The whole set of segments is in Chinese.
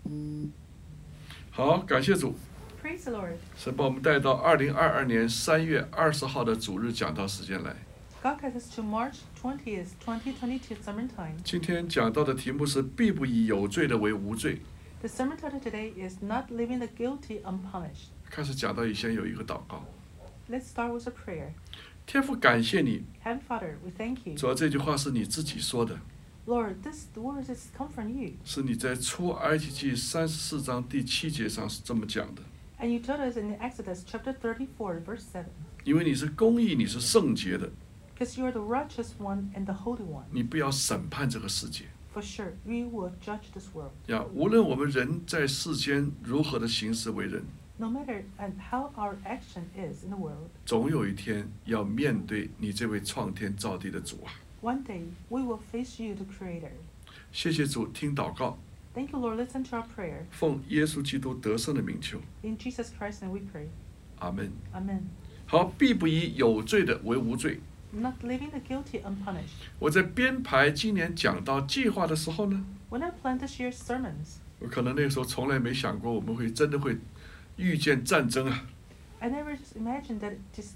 好，感谢主， Praise the Lord. 神把我们带到2022年3月20号的主日讲道时间来。 God guides us to March 20th, 2022 sermon time. 今天讲到的题目是必不以有罪的为无罪。 The sermon title today is Not Leaving the Guilty Unpunished. 开始讲到以前有一个祷告， Let's start with a prayer. 天父感谢你， Heavenly Father, we thank you. 主要这句话是你自己说的， Lord, this word is come from you. 是你在出埃及记34章第7节上是这么讲的。 And you told us in Exodus chapter 34, verse 7. 因为你是公义，你是圣洁的， Because you are the righteous one and the holy one. 你不要审判这个世界。 For sure, we will judge this world. 呀，无论我们人在世间如何的行事为人， No matter how our action is in the world, 总有一天要面对你这位创天造地的主啊！ one day we will face you, the Creator. 谢谢主，听祷告， Thank you, Lord. Listen to our prayer. 奉耶稣基督得胜的名求， In Jesus Christ's name we pray. 阿门。 Amen. 好，必不以有罪的为无罪。 Not leaving the guilty unpunished. 我在编排今年讲道计划的时候呢， When I planned this year's sermons, 我可能那个时候从来没想过我们会真的会遇见战争啊！ I never just imagined that just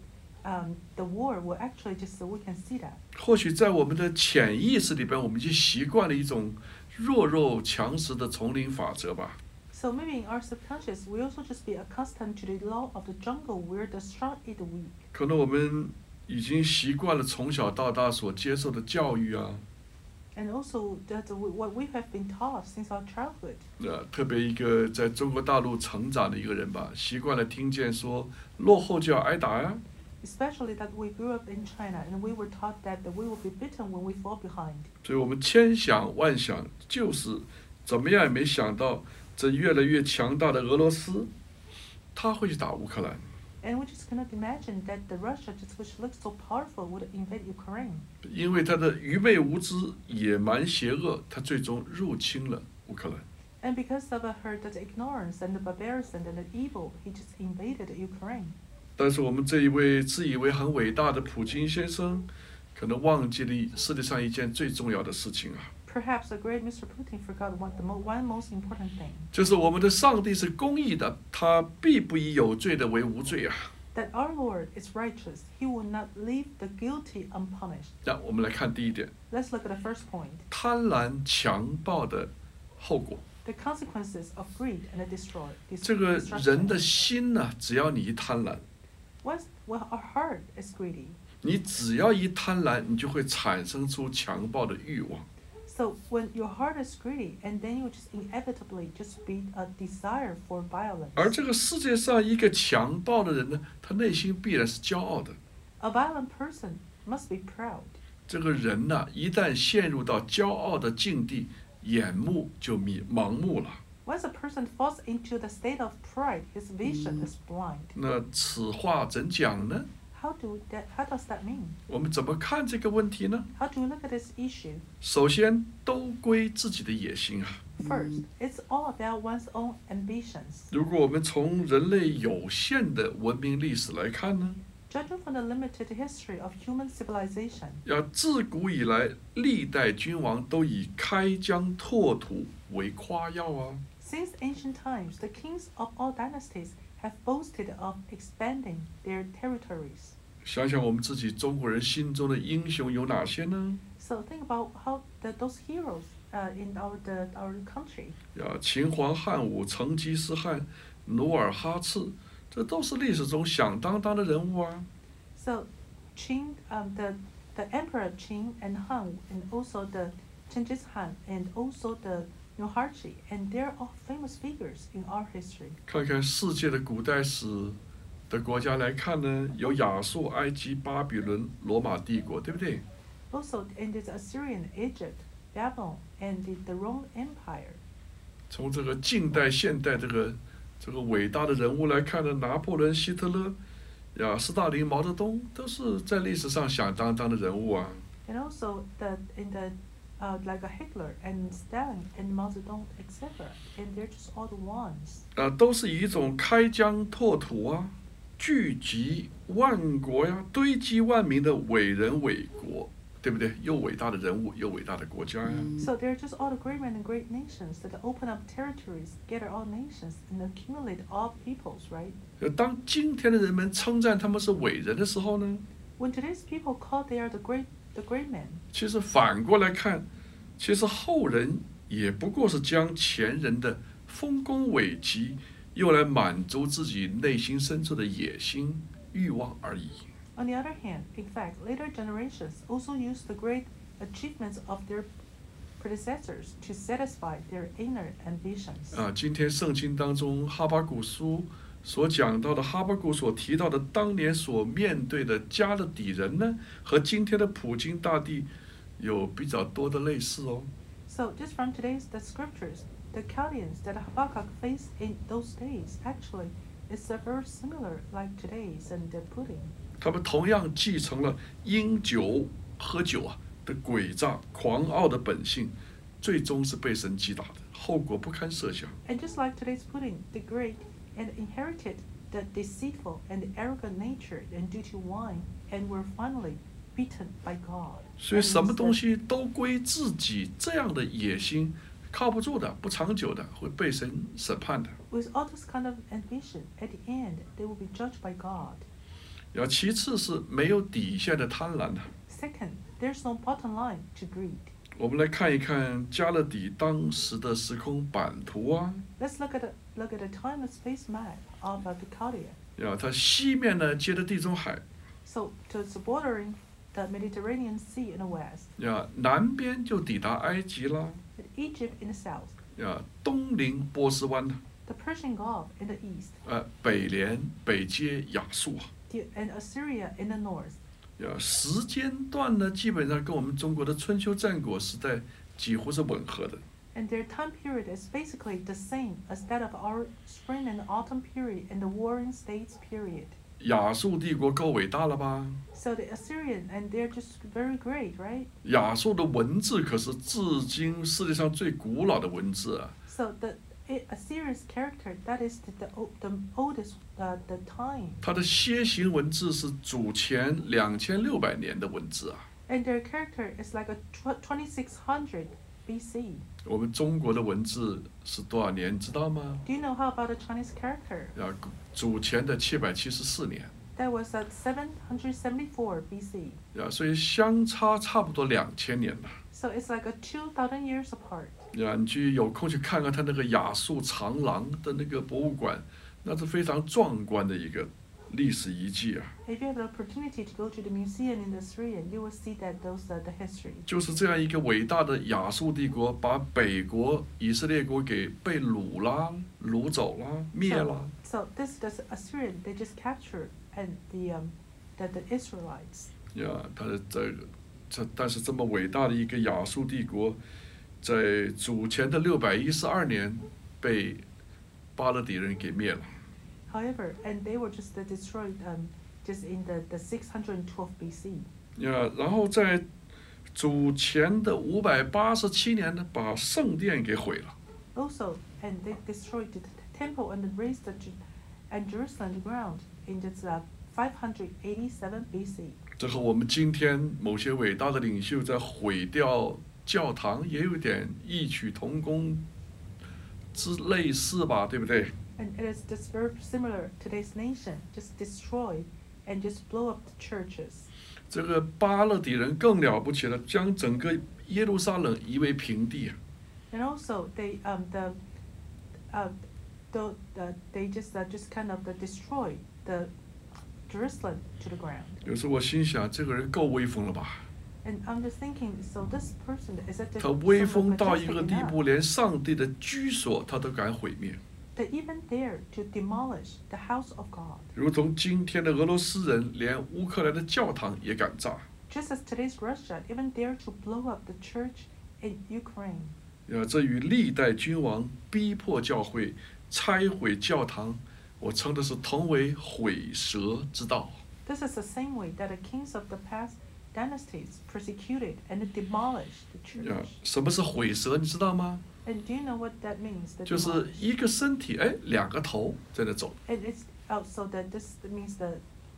the war will actually just we can see that. 或许在我们的潜意识里边，我们已经习惯了一种弱肉强食的丛林法则吧。 So maybe in our subconscious, we also just be accustomed to the law of the jungle where the strong eat the weak. 可能我们已经习惯了从小到大所接受的教育啊， And also that what we have been taught since our childhood. 特别一个在中国大陆成长的一个人吧，习惯了听见说落后就要挨打呀、 Especially that we grew up in China and we were taught that we will be beaten when we fall behind. 所以我们千想万想，就是怎么样也没想到，这越来越强大的俄罗斯，他会去打乌克兰。 And we just cannot imagine that the Russia, just which looks so powerful, would invade Ukraine. 因为他的愚昧无知、野蛮邪恶，他最终入侵了乌克兰。 And because of her that ignorance and the barbarism and the evil, he just invaded Ukraine. 但是我们这一位自以为很伟大的普京先生，可能忘记了世界上一件最重要的事情啊， Perhaps the great Mr. Putin forgot one most important thing. 就是我们的上帝是公义的，他必不以有罪的为无罪啊。 That our Lord is righteous. He will not leave the guilty unpunished. 那我们来看第一点， Let's look at the first point. 贪婪强暴的后果。 The consequences of greed and the 这个 destruction. 人的心呢，只要你一贪婪， When our heart is greedy, 你只要一贪婪，你就会产生出强暴的欲望。 so when your heart is greedy, and then you just inevitably just be a desire for violence. 而这个世界上一个强暴的人呢，他内心必然是骄傲的。 A violent person must be proud. 这个人呢，一旦陷入到骄傲的境地，眼目就盲目了。 Once a person falls into the state of pride, his vision is blind. 那此话怎讲呢？ How does that mean? 我们怎么看这个问题呢？ How do we look at this issue? 首先，都归自己的野心啊。 First, it's all about one's own ambitions. 如果我们从人类有限的文明历史来看呢， Judging from the limited history of human civilization, 要自古以来，历代君王都以开疆拓土为夸耀啊。 since ancient times, the kings of all dynasties have boasted of expanding their territories. 想想我们自己中国人心中的英雄有哪些呢？ So think about how those heroes in our country. 秦皇汉武、成吉思汗、努尔哈赤，这都是历史中响当当的人物啊。 So, Qing, the Emperor Qing and Han, and also the Genghis Khan, and also the Nurhaci, and they're all famous figures in our history. 看看世界的古代史的国家来看呢，有亚述、埃及、巴比伦、罗马帝国，对不对？ Also, in the Assyrian, Egypt, Babylon, and the Roman Empire. 从这个近代、现代这个伟大的人物来看呢，拿破仑、希特勒、斯大林、毛泽东都是在历史上响当当的人物啊。 And also like a Hitler and Stalin and Mao Zedong, etc. And they're just all the ones. 都是以一种开疆拓土啊，聚集万国呀，堆积万民的伟人伟国，对对不对？又伟大的人物，又伟大的国家呀。 So they're just all the great men and great nations that open up territories, gather all nations, and accumulate all peoples, right? 当今天的人们称赞他们是伟人的时候呢， When today's people call they are the great men, 其实反过来看，其实后人也不过是将前人的丰功伟绩，用来满足自己内心深处的野心、欲望而已。 on the other hand, in fact, later generations also use the great achievements of their predecessors to satisfy their inner ambitions. 今天圣经当中哈巴谷书所讲到的，哈巴谷所提到的当年所面对的加勒底人呢，和今天的普京大地有比较多的类似哦。 So just from today's the scriptures, the Chaldeans that Habakkuk faced in those days actually is very similar like today's and the Putin. 他们同样继承了因酒喝酒的诡诈、狂傲的本性，最终是被神击打的，后果不堪设想。 And just like today's Putin, the great and inherited the deceitful and the arrogant nature and due to wine and were finally beaten by God. 所以什么东西都归自己，这样的野心靠不住的、不长久的，会被神审判的。 With all this kind of ambition, at the end, they will be judged by God. 然后其次是没有底线的贪婪的。 Second, there's no bottom line to greed. 我们来看一看加勒底当时的时空版图啊。 Let's look at the time and space map of the Chaldea. 它西面呢接着地中海， So it's bordering the Mediterranean Sea in the west, 南边就抵达埃及啦， and Egypt in the south, 东临波斯湾， the Persian Gulf in the east, 北接亚述。 and Assyria in the north. 时间段呢，基本上跟我们中国的春秋战国时代几乎是吻合的。 And their time period is basically the same as that of our spring and autumn period and the Warring States period. 亚述帝国够伟大了吧？ So the Assyrian, and they're just very great, right? 亚述的文字可是至今世界上最古老的文字啊。 So the Assyrian's character, that is the oldest the time. 它的楔形文字是主前2600年的文字啊。 And their character is like a 2600 BC. 我们中国的文字是多少年？知道吗？ Do you know how about the Chinese character? 主前的774年。 That was at 774 BC. 所以相差差不多2000年了。 So it's like a 2,000 years apart. 你去有空去看看它那个亚述长廊的那个博物馆，那是非常壮观的一个历史遗迹啊。 If you have the opportunity to go to the museum in Assyrian, you will see that those are the history. 就是这样一个伟大的亚述帝国，把北国以色列国给被掳啦、掳走啦、灭啦。 So this the Assyrian, they just captured and the Israelites. 但是这么伟大的一个亚述帝国，在主前的612年被巴勒底人给灭了。 However, and they were just destroyed just in the 612 BC. 然后在主前的587年呢，把圣殿给毁了。 Also, and they destroyed the temple and razed and Jerusalem the ground in just 587 BC. 这和我们今天某些伟大的领袖在毁掉教堂也有点异曲同工之类似吧，对不对？ And it is just very similar to today's nation, just destroy and just blow up the churches. 这个巴勒底人更了不起了，将整个耶路撒冷夷为平地。 And also they they just kind of destroy the Jerusalem to the ground. 有时候我心想，这个人够威风了吧？ And I'm just thinking, so this person is that 他威风到一 majestic 个地 enough 步，连上帝的居所他都敢毁灭。 that even dare to demolish the house of God. 如同今天的俄罗斯人，连乌克兰的教堂也敢炸。 Just as today's Russia even dare to blow up the church in Ukraine. 这与历代君王逼迫教会、拆毁教堂，我称的是同为毁舌之道。 This is the same way that the kings of the past dynasties persecuted and demolished the church. 什么是毁舌？你知道吗？ And do you know what that means? The 就是 demolish? 一个身体，两个头在那走。 And it's so that this means that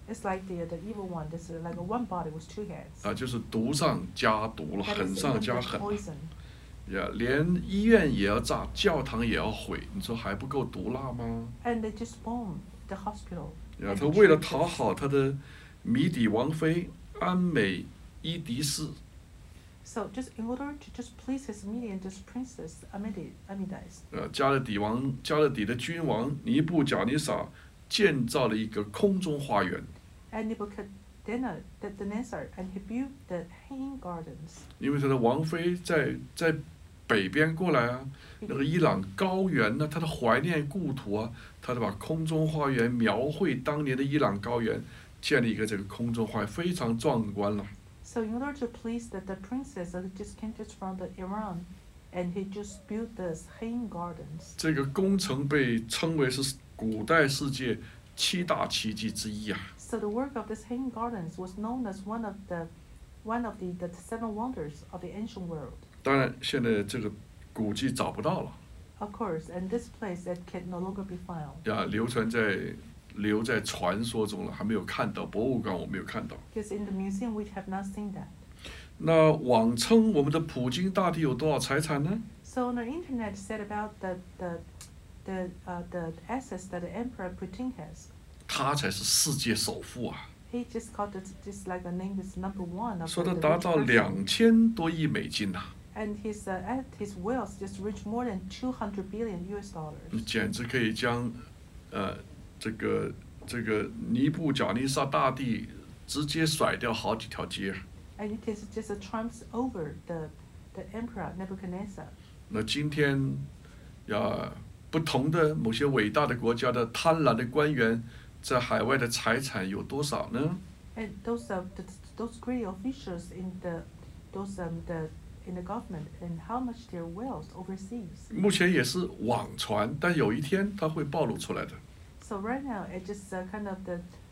It's like the evil one. This is like one body with two heads. 啊，就是毒上加毒了， That 狠 is 上 even 加 the 狠了。 poison. 呀，连医院也要炸，教堂也要毁，你说还不够毒辣吗？ And they just bomb the hospital. 呀， and 他 the 为了 churches. 讨好他的迷底王妃安美伊迪丝， So just in order to just please his Median, just Princess Amidas. 加勒底的君王尼布贾尼撒建造了一个空中花园， And Nebuchadnezzar, and he built the hanging gardens. 因为他的王妃在北边过来啊，那个伊朗高原呢，他的怀念故土啊，他就把空中花园描绘当年的伊朗高原，建立一个这个空中花园，非常壮观了。 So in order to please the princess that just came just from the Iran, and he just built this hanging gardens. 这个工程被称为是古代世界7大奇迹之一啊。 So the work of this hanging gardens was known as one of the seven wonders of the ancient world. 当然，现在这个古迹找不到了， Of course, and this place that can no longer be found. 呀，留在传说中了，还没有看到，博物馆我没有看到。 Because in the museum we have not seen that. 那妄称我们的普京大帝有多少财产呢？ So on the internet said about the assets that the Emperor Putin has. 他才是世界首富啊！ He just got it just like a name is number one of 说 the 他达 rich 到 person. 2000多亿美金呐、 And his wealth just reached more than 200 billion US 你 dollars. 简直可以将这个尼布贾尼撒大帝直接甩掉好几条街。 And it is just trumps over the Emperor Nebuchadnezzar. 那今天呀，不同的某些伟大的国家的贪婪的官员，在海外的财产有多少呢？ And those great officials in the government, and how much their wealth overseas. 目前也是网传，但有一天它会暴露出来的。 So right now it just kind of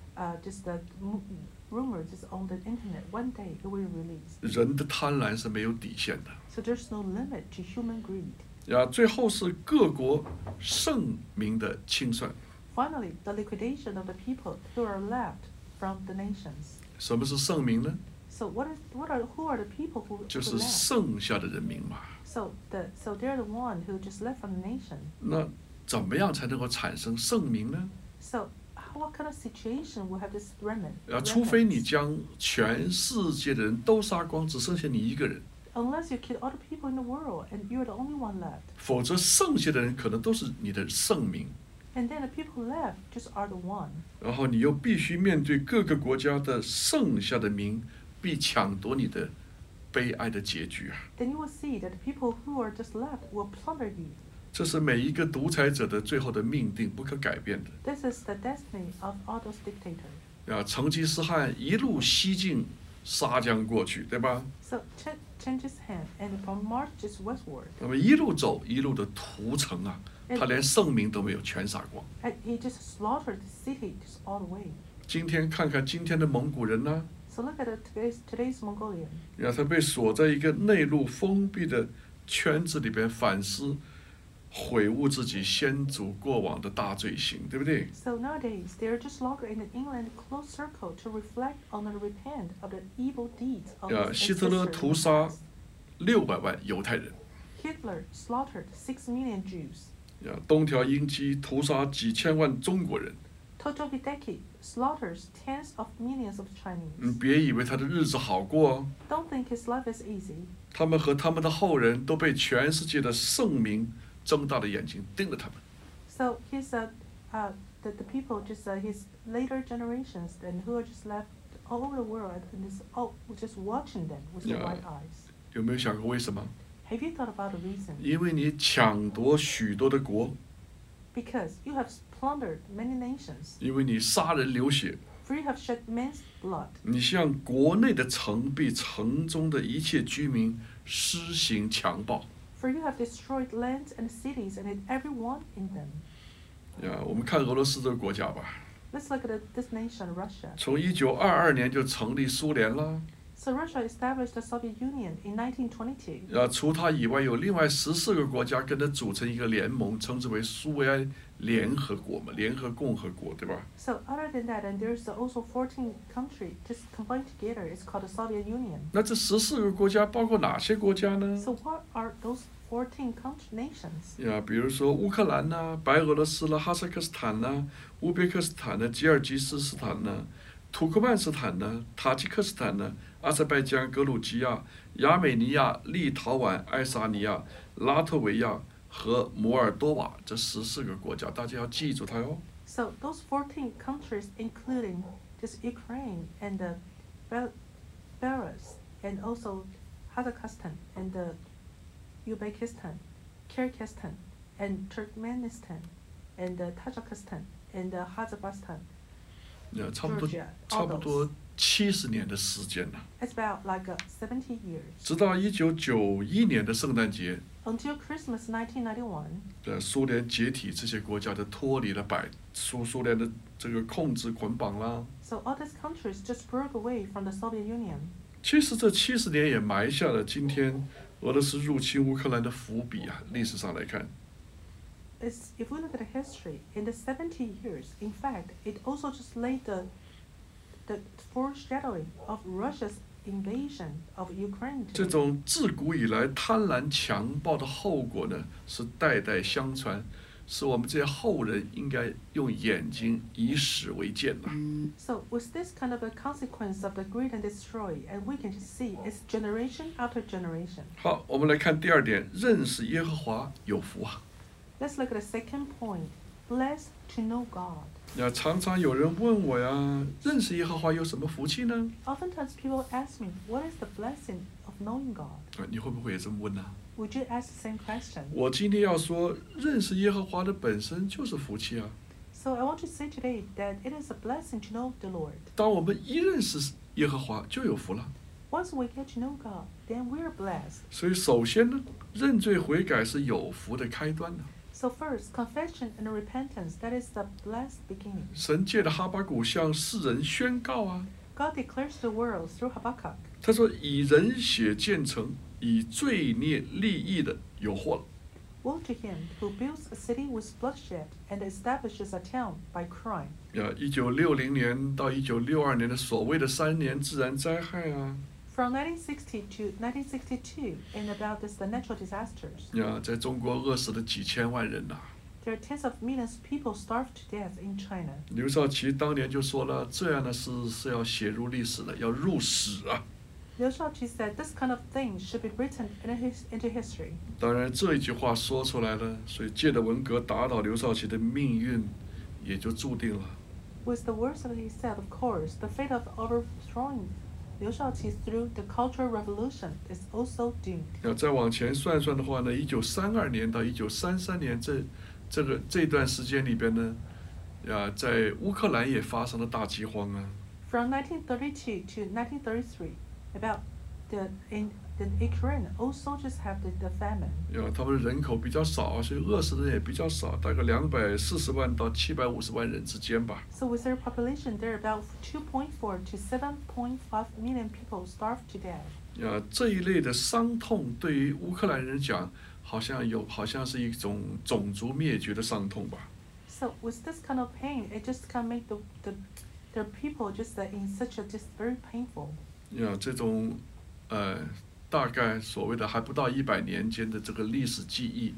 rumor just on the internet. One day it will release. 人的贪婪是没有底线的。 So there's no limit to human greed. 呀，最后是各国圣民的清算。 Finally, the liquidation of the people who are left from the nations. 什么是圣民呢？ So who are the people who 就是 left? 剩下的人民嘛。 So they're the one who just left from the nation. 那怎么样才能够产生圣民呢？ So what kind of situation will have this remnant? 除非你将全世界的人都杀光，只剩下你一个人， Unless you kill all the people in the world and you're the only one left. 否则剩下的人可能都是你的圣民。 And then the people left just are the one. 然后你又必须面对各个国家的剩下的民必抢夺你的悲哀的结局啊！ Then you will see that the people who are just left will plunder you. 这是每一个独裁者的最后的命定，不可改变的。 This is the destiny of all those dictators. 成吉思汗一路西进沙江过去，对吧？ So Genghis Khan, and from March just westward, 那么一路走，一路的屠城啊，他连圣民都没有全杀光。 and he just slaughtered the city just all the way. 今天看看今天的蒙古人呢、 So look at today's Mongolian. 他被锁在一个内陆封闭的圈子里边反思、悔悟自己先祖过往的大罪行，对不对？ So nowadays, they are just locked in an inland closed circle to reflect on and repent of the evil deeds of their 希特勒 ancestors. 屠杀600万犹太人， Hitler slaughtered 6 million Jews. 东条英机屠杀几千万中国人。 Totohideki slaughters tens of millions of Chinese. 别以为他的日子好过哦， Don't think his life is easy. 他们和他们的后人都被全世界的圣民睁大了眼睛盯着他们。 So the people just his later generations and who are just left all over the world and just watching them with their Yeah. white eyes. 有没有想过为什么？ Have you thought about the reason? 因为你抢夺许多的国， Because you have plundered many nations. 因为你杀人流血， For you have shed men's blood. 你向国内的城壁、城中的一切居民施行强暴。 For you have destroyed lands and cities and hit everyone in them. 我们看俄罗斯这个国家吧， Let's look at this nation, Russia. 从1922年就成立苏联了， So Russia established the Soviet Union in 1922. 除它以外，有另外14个国家跟它组成一个联盟，称之为苏维埃联合国嘛，联合共和国，对吧？ So other than that, and there's also 14 countries just combined together. It's called the Soviet Union. 那这14个国家包括哪些国家呢？ So what are those 14 nations? 比如说乌克兰呐、白俄罗斯啦、哈萨克斯坦呐、乌别克斯坦呐、吉尔吉斯斯坦呐、土库曼斯坦呐、塔吉克斯坦呐、阿塞拜疆、格鲁吉亚、亚美尼亚、立陶宛、爱沙尼亚、拉脱维亚和摩尔多瓦这14个国家，大家要记住它哟。 So those 14 countries, including just Ukraine and Belarus, and also Kazakhstan and Uzbekistan, Kyrgyzstan, and Turkmenistan, and Tajikistan, and Kazakhstan, 差不多 Georgia, 差 all 不 those. 多70年的时间了， It's about like 70 years 直到1991年的圣诞节， until Christmas 1991. 苏联解体，这些国家就脱离了苏联的这个控制捆绑啦。 So all these countries just broke away from the Soviet Union. 其实这70年也埋下了今天俄罗斯入侵乌克兰的伏笔啊。历史上来看， If we look at the history, in the 70 years, in fact, it also just laid the foreshadowing of Russia's invasion of Ukraine. 这 today. 种自古以来贪婪强暴的后果呢，是代代相传，是我们这些后人应该用眼睛以史为鉴呐。 So with this kind of a consequence of the greed and destroy, and we can just see it's generation after generation. 好，我们来看第二点，认识耶和华有福啊。 Let's look at the second point. Blessed to know God. 常常有人问我呀，认识耶和华有什么福气呢？ Oftentimes people ask me, what is the blessing of knowing God? 你会不会也这么问呢？ Would you ask the same question? 我今天要说，认识耶和华的本身就是福气啊。 So I want to say today that it is a blessing to know the Lord. 当我们一认识耶和华，就有福了。 Once we get to know God, then we're blessed. 所以首先呢，认罪悔改是有福的开端呢。 So first, confession and repentance, that is the blessed beginning. 神借着哈巴谷向世人宣告啊， God declares to the world through Habakkuk. 他说：“以人血建成，以罪孽立益的有祸了。” Woe to him who builds a city with bloodshed and establishes a town by crime. 1960年到1962年的所谓的3年自然灾害啊， From 1960 to 1962, and about this, the natural disasters, 在中国饿死了几千万人呐、 there are tens of millions of people starved to death in China. 刘少奇当年就说了，这样的事是要写入历史的，要入史啊。 Liu Shaoqi said this kind of thing should be written into history. 当然，这一句话说出来了，所以借着文革打倒刘少奇的命运也就注定了。 With the words that he said, of course, the fate of overthrowing Liu Shaoqi through the Cultural Revolution is also doomed. 再往前算算的话呢，1932年到1933年这段时间里边呢，在乌克兰也发生了大饥荒啊。 From 1932 to 1933, about in Ukraine, all soldiers have the famine. 他们人口比较少，所以饿死的人也比较少，大概240万到750万人之间吧。 So with their population, there are about 2.4 to 7.5 million people starved to death. 这一类的伤痛对于乌克兰人讲，好像是一种种族灭绝的伤痛吧。 So with this kind of pain, it just can make the people just in such a just very painful. 这种大概所谓的还不到100年间的这个历史记忆，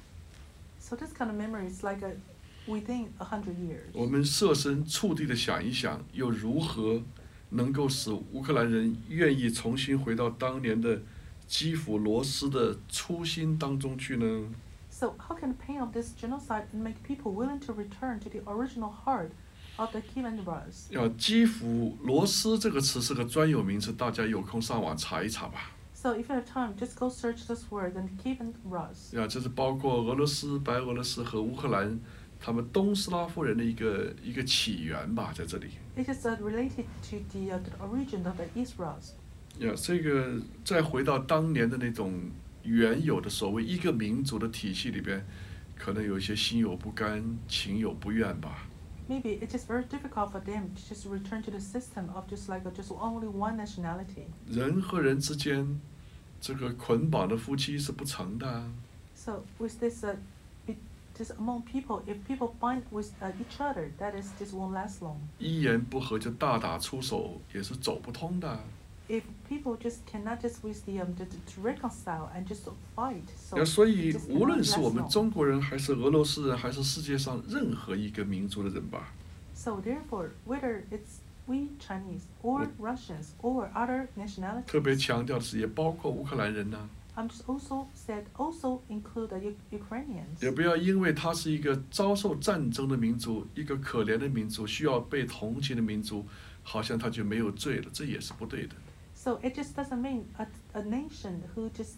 So this kind of memory is like within 100 years. 我们设身处地的想一想，又如何能够使乌克兰人愿意重新回到当年的基辅罗斯的初心当中去呢？ So how can the pain of this genocide make people willing to return to the original heart of the Kievan Rus? 基辅罗斯这个词是个专有名词，大家有空上网查一查吧。 So if you have time, just go search this word and Kievan Rus. 这是包括俄罗斯、白俄罗斯和乌克兰他们东斯拉夫人的一个起源吧，在这里。 It is related to the origin of the East Rus. 这个再回到当年的那种原有的所谓一个民族的体系里边，可能有一些心有不甘、情有不愿吧。 maybe it's just very difficult for them to just return to the system of just like just only one nationality. 人和人之间这个捆绑的夫妻是不成的。 So with this, just among people, if people bind with each other, that is just won't last long. 一言不合就大打出手，也是走不通的。 If people just cannot just with to reconcile and just fight, so 所以 just 无论 cannot 是我 last 们 long. 中国人，还是俄罗斯人，还是世界上任何一个民族的人吧， So therefore, whether it's we Chinese or Russians or other 特别 nationalities, 强调的是，也包括乌克兰人呐、 I'm just also said also include the Ukrainians. 也不要因为他是一个遭受战争的民族，一个可怜的民族，需要被同情的民族，好像他就没有罪了，这也是不对的。 So it just doesn't mean a nation who just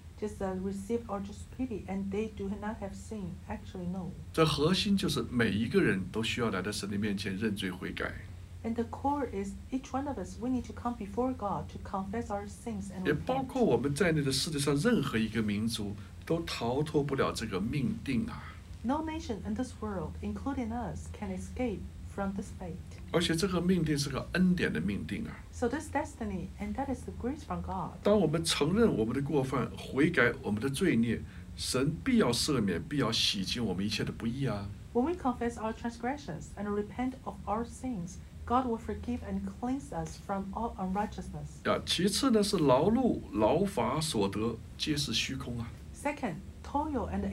receive or just pity and they do not have sin. Actually, no. 这核心就是每一个人都需要来到神的面前认罪悔改， And the core is each one of us, we need to come before God to confess our sins and 也包 repent. 括我们在内的世界上任何一个民族都逃脱不了这个命定啊！ No nation in this world, including us, can escape from this fate. 而且这个命定是个恩典的命定啊！ So this destiny, and that is the grace from God. 当我们承认我们的过犯，悔改我们的罪孽，神必要赦免，必要洗净我们一切的不义啊！ When we confess our transgressions and repent of our sins, God will forgive and cleanse us from all unrighteousness. 其次呢是劳碌劳乏所得，皆是虚空啊！ Second, toil and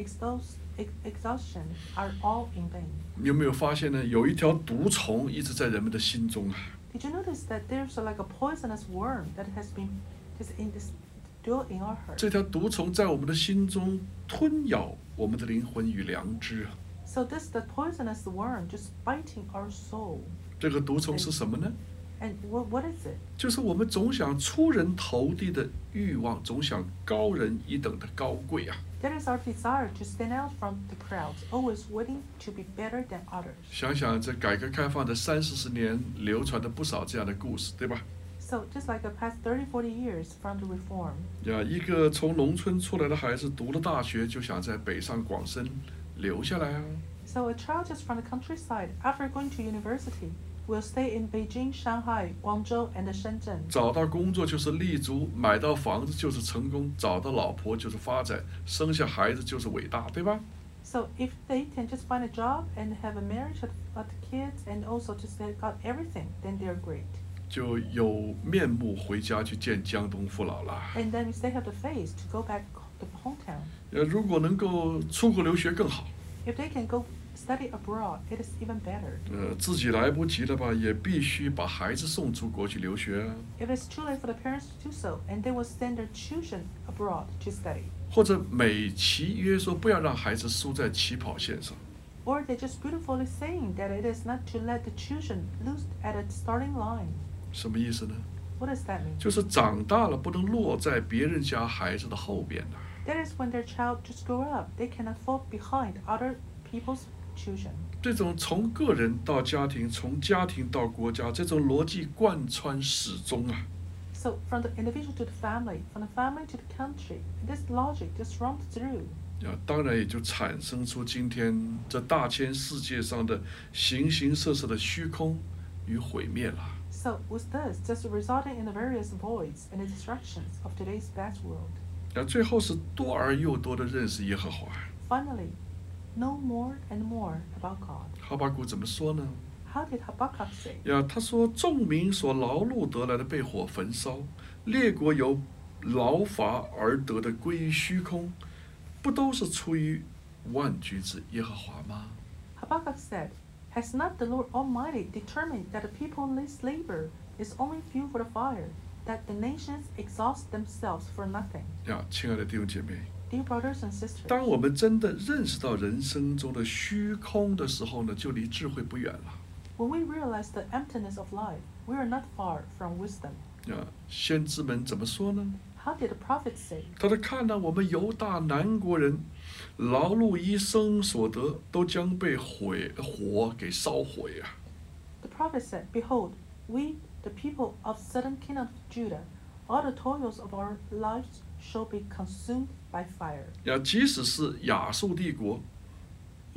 exhaustion are all in vain. 你有没有发现呢？有一条毒虫一直在人们的心中啊！ Did you notice that there's like a poisonous worm that has been just in this dwell in our heart? 这条毒虫在我们的心中吞咬我们的灵魂与良知啊！ So this the poisonous worm just biting our soul. 这个毒虫是什么呢？ And what is it? 就是我们总想出人头地的欲望，总想高人一等的高贵啊！ That is our desire to stand out from the crowds, always waiting to be better than others. 想想这改革开放的30-40年，流传的不少这样的故事，对吧？ So just like the past 30-40 years from the reform, 一个从农村出来的孩子读了大学，就想在北上广深留下来啊！ so a child just from the countryside, after going to university, will stay in Beijing, Shanghai, Guangzhou, and Shenzhen. 找到工作就是立足，买到房子就是成功，找到老婆就是发展，生下孩子就是伟大，对吧？ So if they can just find a job and have a marriage, have kids, and also just they got everything, then they're great. 就有面目回家去见江东父老啦。 And then if they have the face to go back to hometown, 如果能够出国留学更好。 if they can go study abroad, it is even better. 自己来不及了吧，也必须把孩子送出国去留学啊。 If it's too late for the parents to do so, and they will send their children abroad to study. 或者美其约说不要让孩子输在起跑线上。 Or they're just beautifully saying that it is not to let the children lose at a starting line. 什么意思呢？ What does that mean? 就是长大了不能落在别人家孩子的后边呐、 That is when their child just grow up, they cannot fall behind other people's children. 这种从个人到家庭，从家庭到国家，这种逻辑贯穿始终啊。 So from the individual to the family, from the family to the country, this logic just runs through. 当然也就产生出今天这大千世界上的形形色色的虚空与毁灭了。 So with this, just resulting in the various voids and the destructions of today's bad world. 最后是多而又多的认识耶和华。 Finally, know more and more about God. 哈巴谷怎么说呢？ How did Habakkuk say? 他说众民所劳碌得来的被火焚烧，列国由劳乏而得的归于虚空，不都是出于万军之耶和华吗？ Habakkuk said, Has not the Lord Almighty determined that the people's labor is only fuel for the fire, that the nations exhaust themselves for nothing? 亲爱的弟兄姐妹， Dear brothers and sisters, 当我们真的认识到人生中的虚空的时候呢，就离智慧不远了。 when we realize the emptiness of life, we are not far from wisdom. 先知们怎么说呢？ How did the prophet say? 他说：“看到我们犹大南国人劳碌一生所得，都将被火给烧毁啊！” The prophet said, Behold, we, the people of southern kingdom of Judah, all the toils of our lives shall be consumed by fire. 即使是亚述帝国，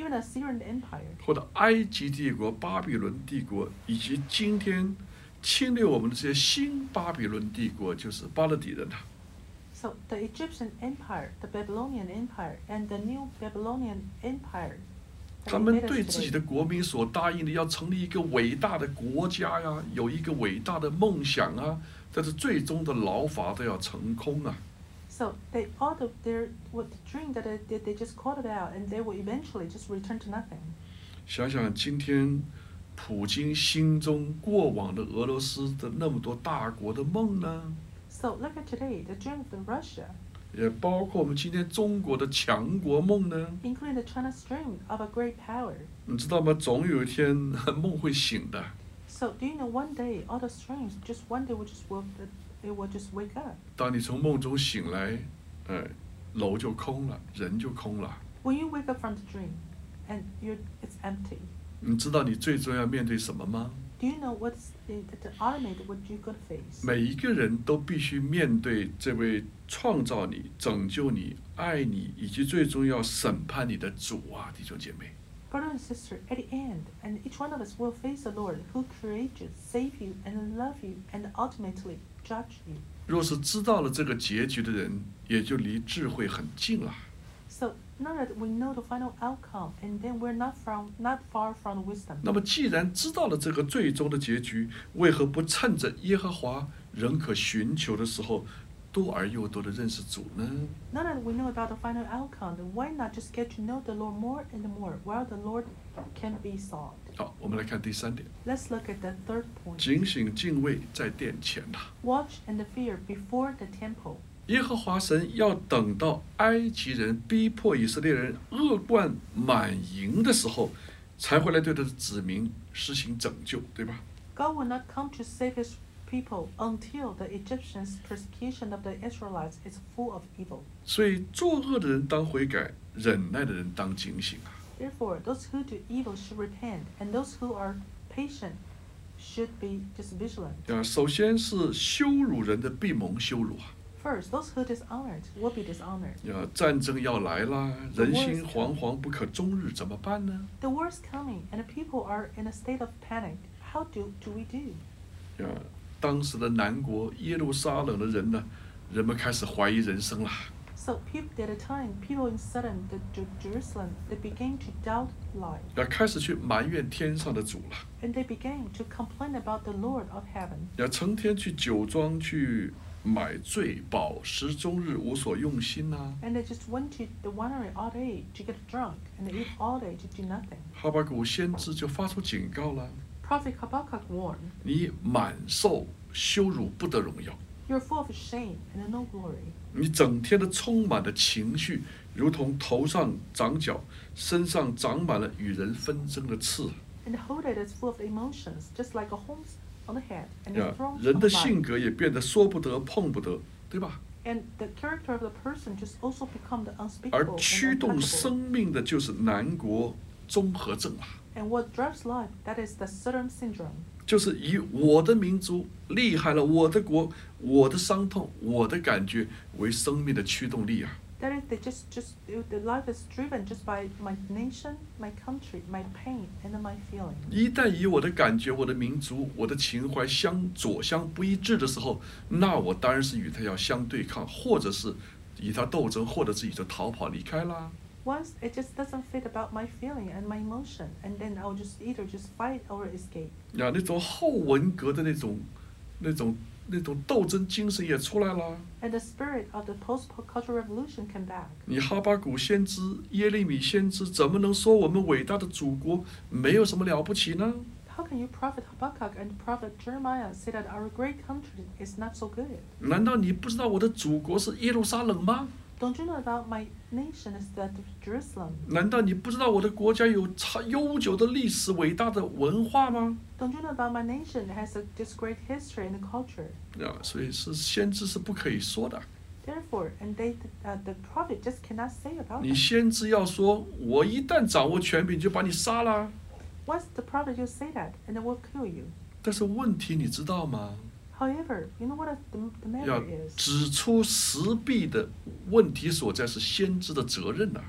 even Assyrian Empire. 或者埃及帝国、巴比伦帝国，以及今天侵略我们的这些新巴比伦帝国，就是巴勒底人啊。 So the Egyptian Empire, the Babylonian Empire, and the new Babylonian Empire. 他们对自己的国民所答应的，要成立一个伟大的国家呀，有一个伟大的梦想啊，但是最终的劳法都要成空啊。 So they all of their what the dream that they just called it out, and they will eventually just return to nothing. 想想今天普京心中过往的俄罗斯的那么多大国的梦呢？ So look at today, the dream of the Russia, 也包括我们今天中国的强国梦呢？ including the China's dream of a great power. 你知道吗？总有一天梦会醒的。 So do you know one day all those dreams just one day it will just wake up. 当你从梦中醒来，楼就空了，人就空了。 When you wake up from the dream, and it's empty. 你知道你最终要面对什么吗？ Do you know what's the ultimate what you're gonna face? 每一个人都必须面对这位创造你、拯救你、爱你，以及最终要审判你的主啊，弟兄姐妹。 Brother and sister, at the end, and each one of us will face the Lord who created you, saved you, and love you, and ultimately judge you. 若是知道了这个结局的人，也就离智慧很近了。 So now that we know the final outcome, and then we're not far from wisdom. 那么，既然知道了这个最终的结局，为何不趁着耶和华仍可寻求的时候，多而又多的认识主呢？ Now that we know about the final outcome, then why not just get to know the Lord more and more, while the Lord can be sought? 好，我们来看第3点， Let's look at the third point. 警醒敬畏在殿前呐。 Watch and fear before the temple. 耶和华神要等到埃及人逼迫以色列人恶贯满盈的时候，才会来对他的子民施行拯救，对吧？ God will not come to save his people until the Egyptians' persecution of the Israelites is full of evil. 所以作恶的人当悔改，忍耐的人当警醒啊。 Therefore, those who do evil should repent, and those who are patient should be just vigilant. 首先是羞辱人的必蒙羞辱啊。 First, those who dishonored will be dishonored. 战争要来啦，人心惶惶不可终日，怎么办呢？ The war is coming, and the people are in a state of panic. How do we do? 当时的南国耶路撒冷的人呢，人们开始怀疑人生了。 So at the time, people in southern Jerusalem, they began to doubt life. 开始去埋怨天上的主了。 And they began to complain about the Lord of heaven. 成天去酒庄去买醉，饱食终日，无所用心呐。 And they just went to the winery all day to get drunk, and they eat all day to do nothing. 哈巴谷先知就发出警告了： Prophet Habakkuk warned, 你满受羞辱，不得荣耀。 "You're full of shame and no glory. 你整天的充满了情绪，如同头上长角，身上长满了与人纷争的刺。 And the whole day is full of emotions, just like a horns on the head and the thrones 人 on 的 the 性 body. 格也变得说不得、碰不得，对吧？ And the character of the person just also become the 而 unspeakable 驱 and 动生 untouchable. 命的就是南国综合症啊， And what drives life, that is the Southern syndrome. 就是以我的民族厉害了，我的国、我的伤痛、我的感觉为生命的驱动力啊。 That is, the life is driven just by my nation, my country, my pain, and my feeling. 一旦以我的感觉、我的民族、我的情怀左相不一致的时候，那我当然是与他要相对抗，或者是与他斗争，或者是与他逃跑离开啦。 Once it just doesn't fit about my feeling and my emotion, and then I'll just either just fight or escape. 那种后文革的那种斗争精神也出来了。 And the spirit of the post-cultural revolution came back. 你哈巴谷先知、耶利米先知怎么能说我们伟大的祖国没有什么了不起呢？ How can you, Prophet Habakkuk and Prophet Jeremiah, say that our great country is not so good? 难道你不知道我的祖国是耶路撒冷吗？ Don't you know about my nation is that of Jerusalem? 难道你不知道我的国家有悠久的历史、伟大的文化吗？ Don't you know about my nation has this great history and culture? 所以是先知是不可以说的。 Therefore, and the prophet just cannot say about 你 that. 先知要说，我一旦掌握权柄，就把你杀了。 Once the prophet just say that, and they will kill you. 但是问题你知道吗？ However, you know what the matter 要 is? 指出实弊的问题所在是先知的责任呐、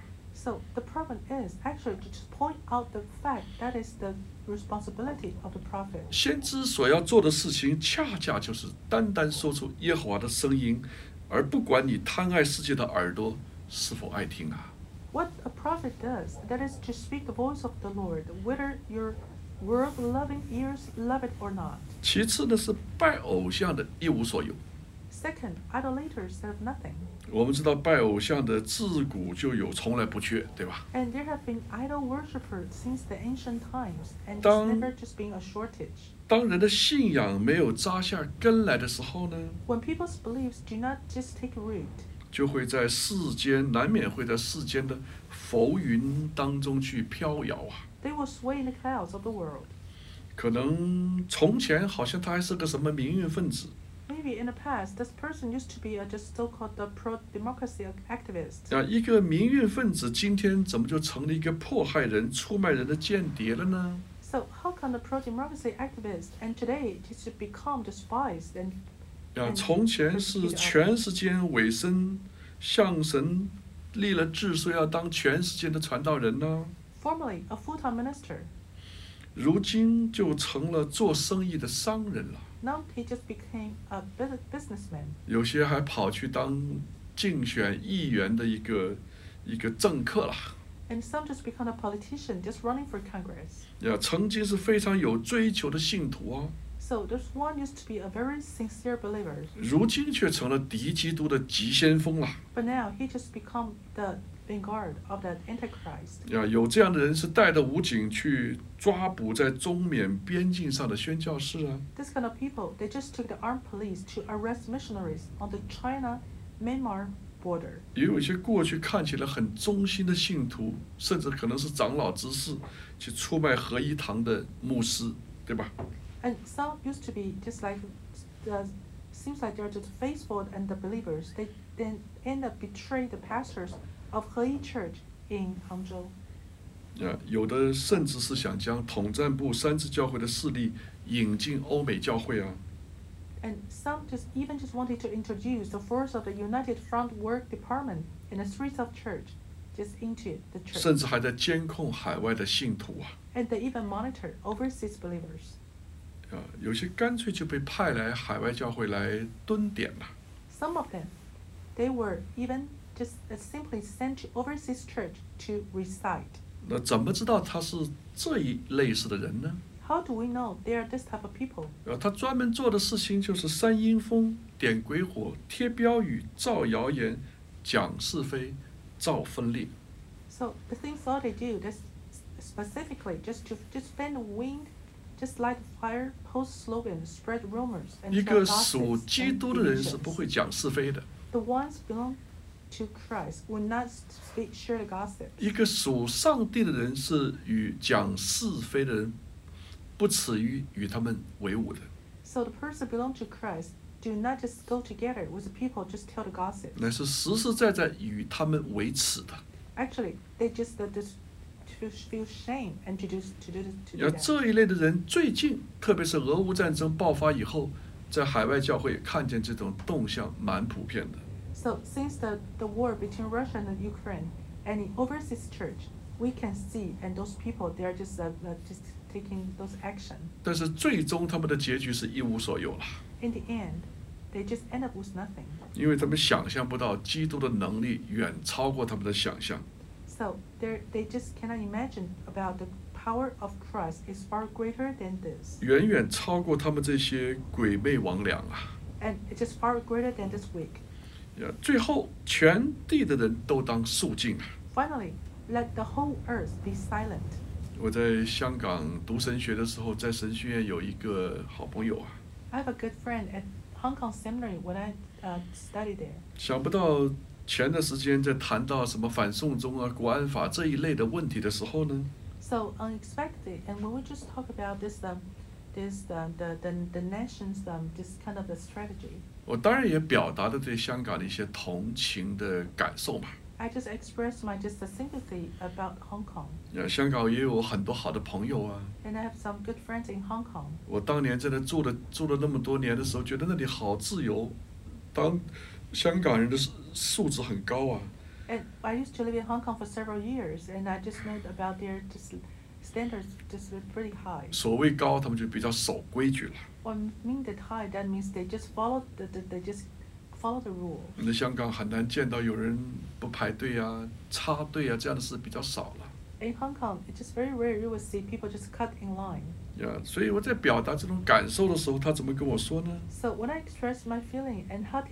So the problem is actually to just point out the fact that is the responsibility of the prophet. 先知所要做的事情，恰恰就是单单说出耶和华的声音，而不管你贪爱世界的耳朵是否爱听啊。 What a prophet does, that is to speak the voice of the Lord, whether your world-loving ears love it or not. 其次呢是拜偶像的一无所有。 Second, idolaters have nothing. 我们知道拜偶像的自古就有，从来不缺，对吧？ And there have been idol worshippers since the ancient times, and it's 当 never just been a shortage. 当人的信仰没有扎下根来的时候呢， When people's beliefs do not just take root, 就会在世间难免会在世间的浮云当中去飘摇啊。 they will sway in the clouds of the world. 可能从前好像他还是个什么民运分子， Maybe in the past, this person used to be a just so-called the pro-democracy activist. 啊，一个民运分子今天怎么就成了一个迫害人、出卖人的间谍了呢？ So how can the pro-democracy activist and today just become the spies and 啊，从前是全世界委身向神立了志，说要当全世界的传道人呢， formerly a full-time minister? 如今就成了做生意的商人了。 Now he just became a businessman. 有些还跑去当竞选议员的一个政客了。 And some just become a politician just running for Congress. 呀，曾经是非常有追求的信徒啊， So this one used to be a very sincere believer, 如今却成了敌基督的急先锋了。 but now he just become the vanguard of the Antichrist. 呀，有这样的人是带着武警去抓捕在中缅边境上的宣教士啊。 This kind of people, they just took the armed police to arrest missionaries on the China-Myanmar border. 也有一些过去看起来很忠心的信徒，甚至可能是长老执事，去出卖合一堂的牧师，对吧？ And some used to be just like, seems like they're just faithful and the believers. They then end up betray the pastors of He Church in Hangzhou. 呀，有的甚至是想将统战部三自教会的势力引进欧美教会啊。 And some just even just wanted to introduce the force of the United Front Work Department in the streets of church, just into the 甚 church. 至还在监控海外的信徒啊。 And they even monitor overseas believers. 啊，有些干脆就被派来海外教会来蹲点了。 Some of them, they were even just simply sent to overseas church to recite. 那怎么知道他是这一类似的人呢？ How do we know they are this type of people? 他专门做的事情就是煽阴风、点鬼火、贴标语、造谣言、讲是非、造分裂。 So the things all they do, this specifically just to just fan the wind, just light the fire, post slogans, spread rumors, and 一 spread 个属 gossips 基 and 督的人是不 divisions. 会讲是非的， The ones belong to Christ will not share the gossip. 一个属上帝的人是与讲是非的人不耻于与他们为伍的。 So the person belong to Christ do not just go together with the people just tell the gossip. 乃是实实在在与他们为耻的。 Actually, they just to feel shame and to do 而 that. 这一类的人，最近特别是俄乌战争爆发以后，在海外教会看见这种动向蛮普遍的。 So since the war between Russia and Ukraine, and in overseas church, we can see and those people they are just taking those action. 但是最终他们的结局是一无所有了， In the end, they just end up with nothing. 因为他们想象不到基督的能力远超过他们的想象。 So they just cannot imagine about the power of Christ is far greater than this, 远远超过他们这些鬼魅魍魉啊！ and it's just far greater than this week. 最后，全地的人都当肃静啊！ Finally, let the whole earth be silent. 我在香港读神学的时候，在神学院有一个好朋友啊， I have a good friend at Hong Kong Seminary when I studied there. 想不到前段时间在谈到什么反送中啊、国安法这一类的问题的时候呢， So unexpectedly, and when we just talk about this, the nation's this kind of a strategy, 我当然也表达了对香港的一些同情的感受嘛。 I just expressed my just a sympathy about Hong Kong, 香港也有很多好的朋友啊。 and I have some good friends in Hong Kong. 我当年在那住了那么多年的时候，觉得那里好自由，当香港人的素质很高啊， And I used to live in Hong Kong for several years, and I just know about their standards just pretty high. 所谓高，他们就比较守规矩了。 What mean that high? That means they just follow they just follow the rule. 你在香港很难见到有人不排队啊、插队啊这样的事比较少了。 In Hong Kong, it's just very rare you will see people just cut in line. 所以我在表达这种感受的时候，他怎么跟我说呢？ So when I expressed my feeling and how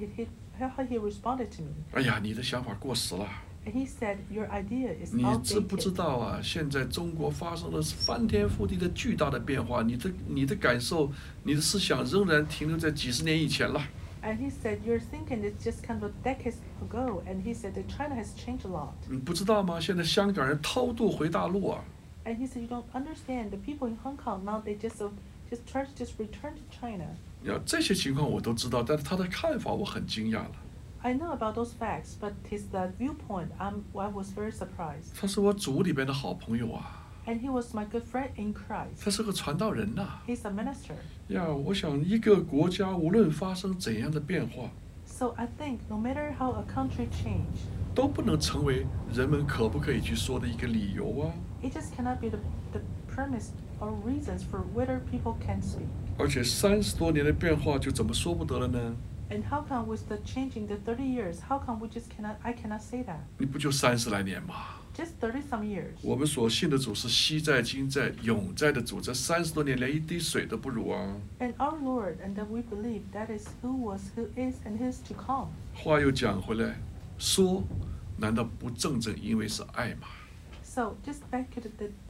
he responded to me. 哎呀，你的想法过时了。 And he said, "Your idea is 你知不知 outdated." 道啊？现在中国发生了翻天覆地的巨大的变化，你的感受、你的思想仍然停留在几十年以前了。 And he said, "Your thinking is just kind of decades ago." And he said that China has changed a lot. 你不知道吗？现在香港人偷渡回大陆啊！ And he said, "You don't understand. The people in Hong Kong now they just try to just return to China." 这些情况我都知道，但是他的看法我很惊讶了。 I know about those facts, but his viewpoint, I was very surprised. 他是我组里边的好朋友啊。 And he was my good friend in Christ. 他是个传道人呐。 He's a minister. 我想一个国家无论发生怎样的变化， So I think no matter how a country change, 都不能成为人们可不可以去说的一个理由啊。 it just cannot be the premise or reasons for whether people can speak. 而且30多年的变化就怎么说不得了呢？ And how come with the changing the 30 years, how come I cannot say that? 你不就30来年吗？ Just 30 some years. 我们所信的主是昔在、今在、永在的主，这30多年连一滴水都不如啊！ And our Lord, and that we believe that is who was, who is, and who is to come. 话又讲回来，说难道不正因为是爱吗？ So just back to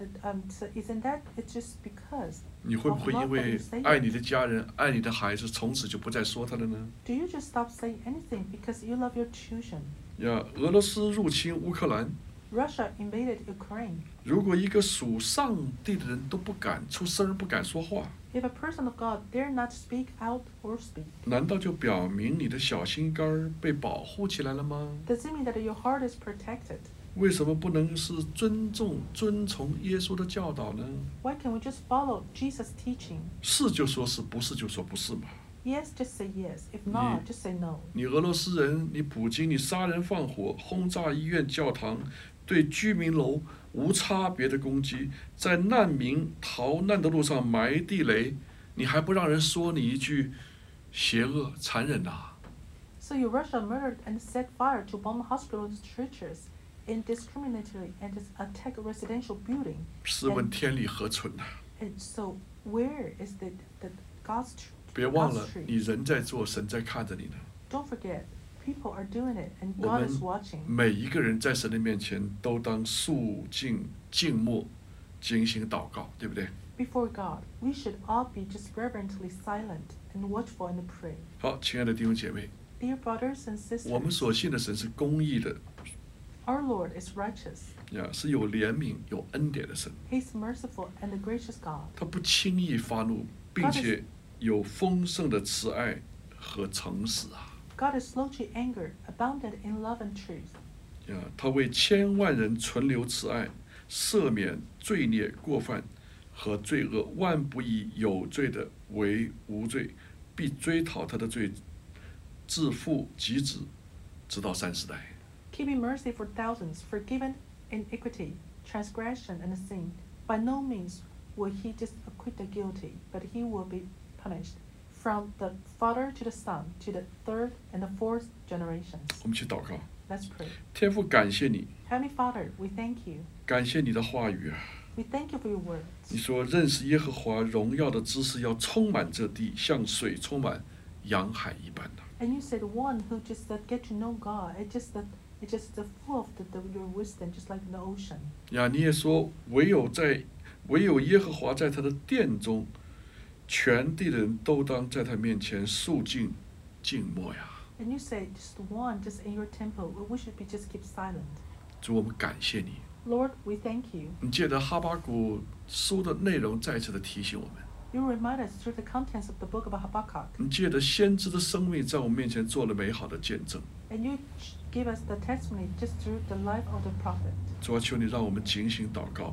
so isn't that it's just because 你会不 of 会 love 因 that 为 you say 爱 it? 你的家人、爱你的孩子，从此就不再说他了呢？ Do you just stop saying anything because you love your children? 俄罗斯入侵乌克兰， Russia invaded Ukraine. 如果一个属上帝的人都不敢出声、不敢说话， If a person of God dare not speak out or speak, 难道就表明你的小心肝儿被保护起来了吗？ does it mean that your heart is protected? 为什么不能是尊重、遵从耶稣的教导呢？ Why can't we just follow Jesus' teaching? 是就说是，不是就说不是嘛。 Yes, just say yes. If not, just say no. 你俄罗斯人，你普京，你杀人放火、轰炸医院、教堂，对居民楼无差别的攻击，在难民逃难的路上埋地雷，你还不让人说你一句邪恶、残忍呐、 So you Russia murdered and set fire to bomb hospitals, churches, indiscriminately, and just attack a residential building. 试问天理何存呐、 And so where is the God's truth? 别忘了，你人在做，神在看着你呢。 Don't forget, people are doing it, and 我 God 们 is watching. 每一个人在神的面前都当肃静、静默、警醒祷告，对不对？ Before God, we should all be just reverently silent and watchful and pray. 好，亲爱的弟兄姐妹， Dear brothers and 我们 sisters, 所信的神是公义的， our Lord is righteous. 是有怜悯、有恩典的神。 He's merciful and a gracious God. 他不轻易发怒，并且有丰盛的慈爱和诚实啊！ God is slow to anger, abundant in love and truth. 他为千万人存留慈爱，赦免罪孽过犯和罪恶，万不以有罪的为无罪，必追讨他的罪，自父及子，直到30代。 Keeping mercy for thousands, forgiven iniquity, transgression, and sin. By no means will he just acquit the guilty, but he will be punished from the father to the son, to the third and the fourth generations. 我们去祷告， Let's pray. 天父，感谢你， Heavenly Father, we thank you. 感谢你的话语啊！ We thank you for your 你 words. 说认识耶和华荣耀的知识要充满这地，像水充满洋海一般的。 And you said one who just get to know God, it's just the full of your wisdom, just like the ocean. 你也说唯有耶和华在他的殿中，全地的人都当在他面前肃静静默呀。 And you say just one, just in your temple, we should be just keep silent. 主，我们感谢你， Lord, we thank you. 你借着哈巴谷书的内容再次的提醒我们， You remind us through the contents of the book of Habakkuk, 你借着先知的生命在我们面前做了美好的见证。 and you give us the testimony just through the life of the prophet. 主啊，求你让我们警醒祷告吧，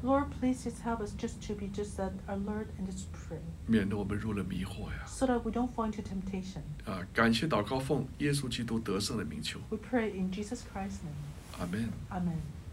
Lord, please just help us just to be just alert and just pray, 免得我们入了迷惑呀。 so that we don't fall into temptation. 感谢祷告奉耶稣基督得胜的名求， We pray in Jesus Christ's name. 阿门。 Amen.